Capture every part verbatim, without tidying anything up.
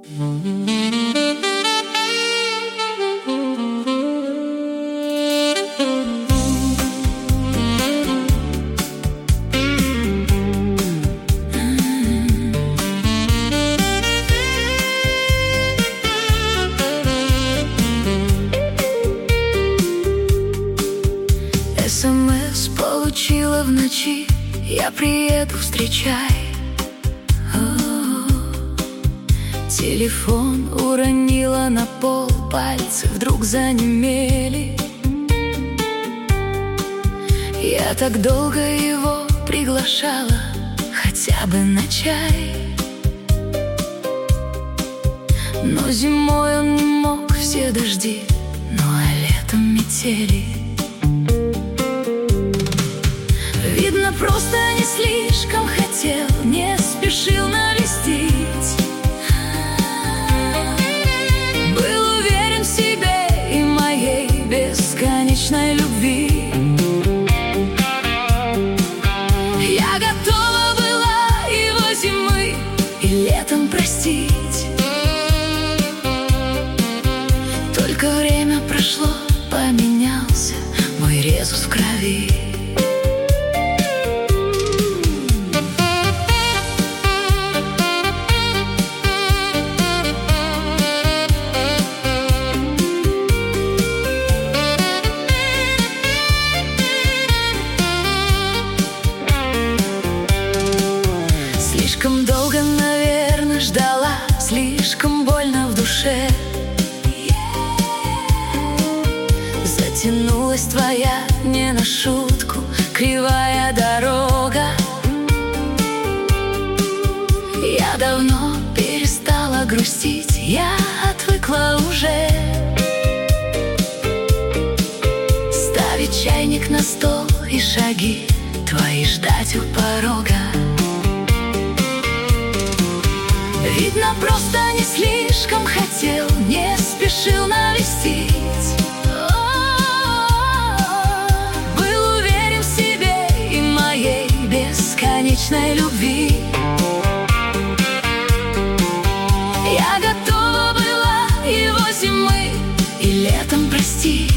СМС получила в ночи, я приеду, встречай. О-о-о. Телефон уронила на пол, пальцы вдруг занемели. Я так долго его приглашала, хотя бы на чай. Но зимой он не мог, все дожди, ну а летом метели. Видно, просто не слишком хотел, не спешил навестить. Был уверен в себе и моей бесконечной любви. Я готова была его зимы и летом простить. Только время прошло, поменялся мой резус в крови. Слишком долго, наверное, ждала, слишком больно в душе. Затянулась твоя не на шутку кривая дорога. Я давно перестала грустить, я отвыкла уже ставить чайник на стол и шаги твои ждать у порога. Видно, просто не слишком хотел, не спешил навестить. Был уверен в себе и моей бесконечной любви. Я готова была его зимы и летом простить.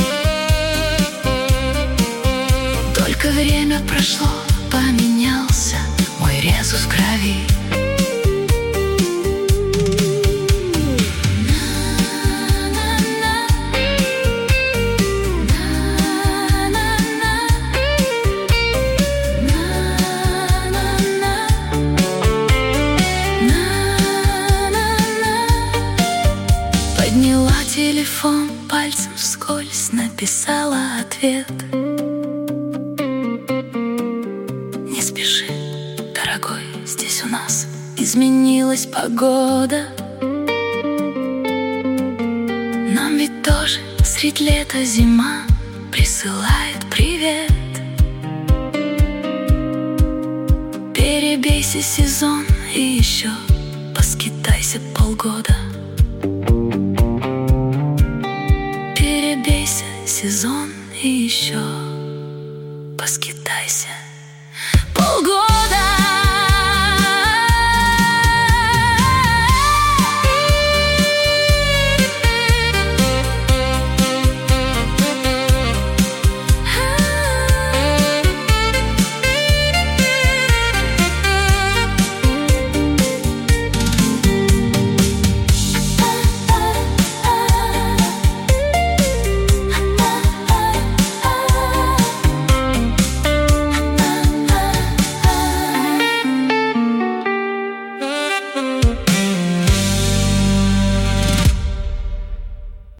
Только время прошло, поменялся мой резус в крови. Подняла телефон, пальцем вскользь написала ответ. Не спеши, дорогой, здесь у нас изменилась погода. Нам ведь тоже средь лета зима присылает привет. Перебейся сезон и еще поскитайся полгода. Перебейся сезон и еще поскитайся.